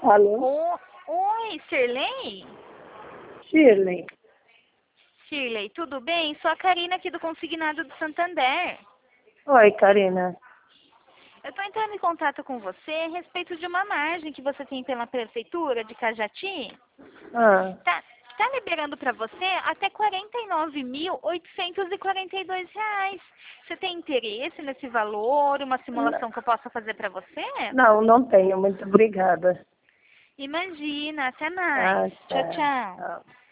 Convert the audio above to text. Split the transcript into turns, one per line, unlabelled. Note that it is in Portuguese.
Alô?
Oi, Sirley?
Shirley.
Shirley, tudo bem? Sou a Karina aqui do Consignado do Santander.
Oi, Karina.
Eu estou entrando em contato com você a respeito de uma margem que você tem pela Prefeitura de Cajati.
Ah,
Tá liberando para você até R$ 49.842. Você tem interesse nesse valor? Uma
n-
simulação que eu possa fazer para você?
não tenho. Muito obrigada.
Imagina, até mais.
Ah,
Tchau,
tá.
tchau.
Tchau.